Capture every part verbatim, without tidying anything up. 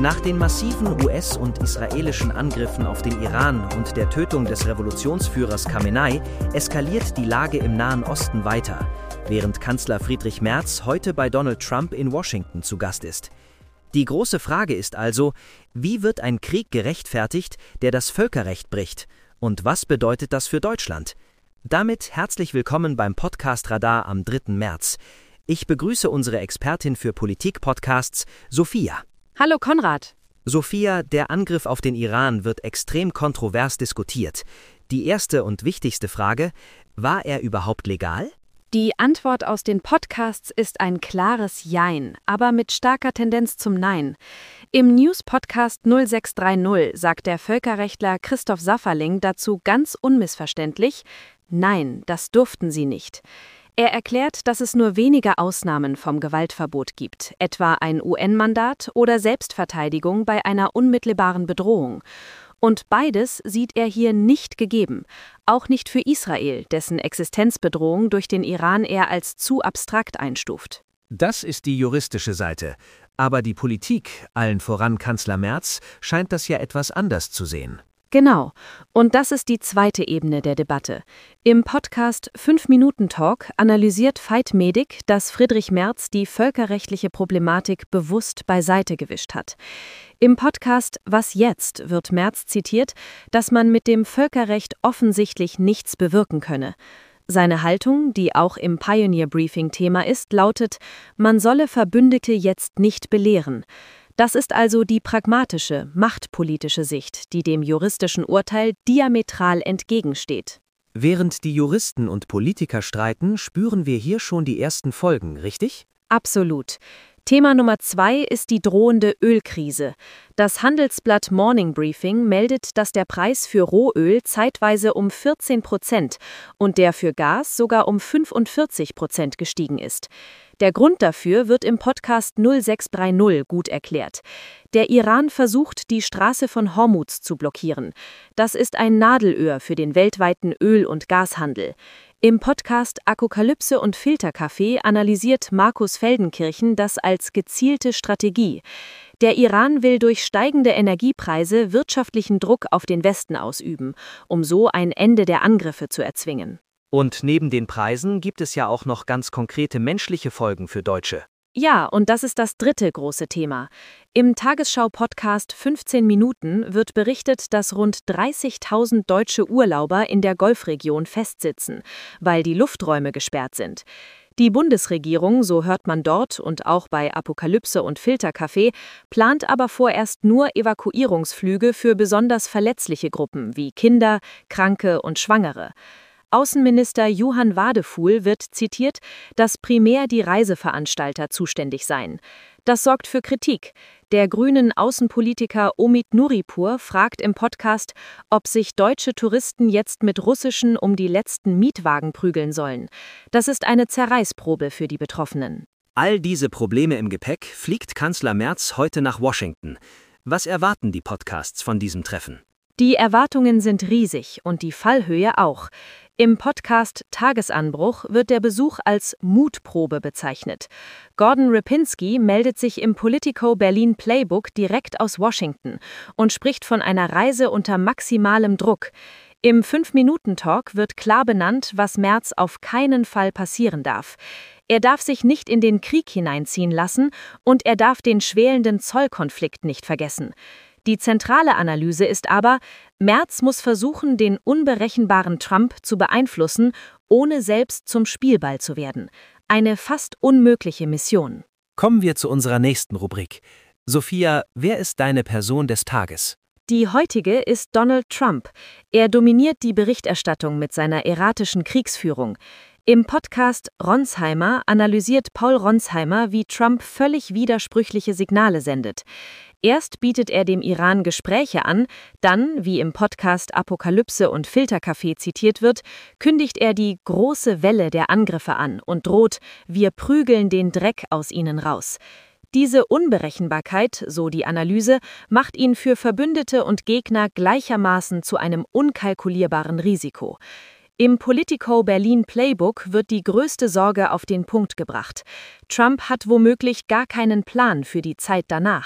Nach den massiven U S- und israelischen Angriffen auf den Iran und der Tötung des Revolutionsführers Khamenei eskaliert die Lage im Nahen Osten weiter, während Kanzler Friedrich Merz heute bei Donald Trump in Washington zu Gast ist. Die große Frage ist also, wie wird ein Krieg gerechtfertigt, der das Völkerrecht bricht? Und was bedeutet das für Deutschland? Damit herzlich willkommen beim Podcast Radar am dritten März. Ich begrüße unsere Expertin für Politik-Podcasts, Sophia. Hallo Konrad. Sophia, der Angriff auf den Iran wird extrem kontrovers diskutiert. Die erste und wichtigste Frage: War er überhaupt legal? Die Antwort aus den Podcasts ist ein klares Jein, aber mit starker Tendenz zum Nein. Im News-Podcast null sechs drei null sagt der Völkerrechtler Christoph Safferling dazu ganz unmissverständlich: Nein, das durften sie nicht. Er erklärt, dass es nur wenige Ausnahmen vom Gewaltverbot gibt, etwa ein U N-Mandat oder Selbstverteidigung bei einer unmittelbaren Bedrohung. Und beides sieht er hier nicht gegeben, auch nicht für Israel, dessen Existenzbedrohung durch den Iran er als zu abstrakt einstuft. Das ist die juristische Seite. Aber die Politik, allen voran Kanzler Merz, scheint das ja etwas anders zu sehen. Genau. Und das ist die zweite Ebene der Debatte. Im Podcast fünf Minuten Talk analysiert Veit Medig, dass Friedrich Merz die völkerrechtliche Problematik bewusst beiseite gewischt hat. Im Podcast Was jetzt wird Merz zitiert, dass man mit dem Völkerrecht offensichtlich nichts bewirken könne. Seine Haltung, die auch im Pioneer Briefing Thema ist, lautet: Man solle Verbündete jetzt nicht belehren. Das ist also die pragmatische, machtpolitische Sicht, die dem juristischen Urteil diametral entgegensteht. Während die Juristen und Politiker streiten, spüren wir hier schon die ersten Folgen, richtig? Absolut. Thema Nummer zwei ist die drohende Ölkrise. Das Handelsblatt Morning Briefing meldet, dass der Preis für Rohöl zeitweise um vierzehn Prozent und der für Gas sogar um fünfundvierzig Prozent gestiegen ist. Der Grund dafür wird im Podcast null sechs drei null gut erklärt. Der Iran versucht, die Straße von Hormuz zu blockieren. Das ist ein Nadelöhr für den weltweiten Öl- und Gashandel. Im Podcast Apokalypse und Filterkaffee analysiert Markus Feldenkirchen das als gezielte Strategie. Der Iran will durch steigende Energiepreise wirtschaftlichen Druck auf den Westen ausüben, um so ein Ende der Angriffe zu erzwingen. Und neben den Preisen gibt es ja auch noch ganz konkrete menschliche Folgen für Deutsche. Ja, und das ist das dritte große Thema. Im Tagesschau-Podcast fünfzehn Minuten wird berichtet, dass rund dreißigtausend deutsche Urlauber in der Golfregion festsitzen, weil die Lufträume gesperrt sind. Die Bundesregierung, so hört man dort und auch bei Apokalypse und Filterkaffee, plant aber vorerst nur Evakuierungsflüge für besonders verletzliche Gruppen wie Kinder, Kranke und Schwangere. Außenminister Johann Wadefuhl wird zitiert, dass primär die Reiseveranstalter zuständig seien. Das sorgt für Kritik. Der grünen Außenpolitiker Omid Nuripur fragt im Podcast, ob sich deutsche Touristen jetzt mit russischen um die letzten Mietwagen prügeln sollen. Das ist eine Zerreißprobe für die Betroffenen. All diese Probleme im Gepäck fliegt Kanzler Merz heute nach Washington. Was erwarten die Podcasts von diesem Treffen? Die Erwartungen sind riesig und die Fallhöhe auch. Im Podcast Tagesanbruch wird der Besuch als Mutprobe bezeichnet. Gordon Ripinski meldet sich im Politico Berlin Playbook direkt aus Washington und spricht von einer Reise unter maximalem Druck. Im fünf Minuten Talk wird klar benannt, was Merz auf keinen Fall passieren darf. Er darf sich nicht in den Krieg hineinziehen lassen und er darf den schwelenden Zollkonflikt nicht vergessen. Die zentrale Analyse ist aber, Merz muss versuchen, den unberechenbaren Trump zu beeinflussen, ohne selbst zum Spielball zu werden. Eine fast unmögliche Mission. Kommen wir zu unserer nächsten Rubrik. Sophia, wer ist deine Person des Tages? Die heutige ist Donald Trump. Er dominiert die Berichterstattung mit seiner erratischen Kriegsführung. Im Podcast Ronsheimer analysiert Paul Ronsheimer, wie Trump völlig widersprüchliche Signale sendet. Erst bietet er dem Iran Gespräche an, dann, wie im Podcast Apokalypse und Filterkaffee zitiert wird, kündigt er die große Welle der Angriffe an und droht: Wir prügeln den Dreck aus ihnen raus. Diese Unberechenbarkeit, so die Analyse, macht ihn für Verbündete und Gegner gleichermaßen zu einem unkalkulierbaren Risiko. Im Politico Berlin Playbook wird die größte Sorge auf den Punkt gebracht. Trump hat womöglich gar keinen Plan für die Zeit danach.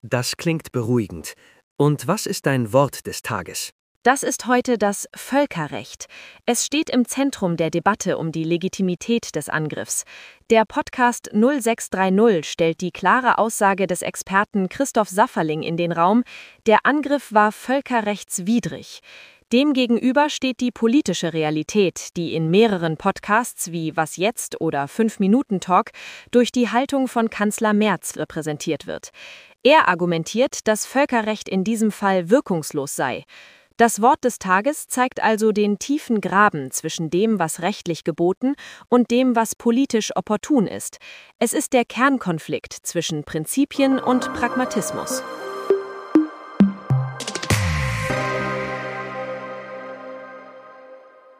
Das klingt beruhigend. Und was ist dein Wort des Tages? Das ist heute das Völkerrecht. Es steht im Zentrum der Debatte um die Legitimität des Angriffs. Der Podcast null sechs drei null stellt die klare Aussage des Experten Christoph Safferling in den Raum: Der Angriff war völkerrechtswidrig. Demgegenüber steht die politische Realität, die in mehreren Podcasts wie Was jetzt oder fünf Minuten Talk durch die Haltung von Kanzler Merz repräsentiert wird. Er argumentiert, dass Völkerrecht in diesem Fall wirkungslos sei. Das Wort des Tages zeigt also den tiefen Graben zwischen dem, was rechtlich geboten, und dem, was politisch opportun ist. Es ist der Kernkonflikt zwischen Prinzipien und Pragmatismus.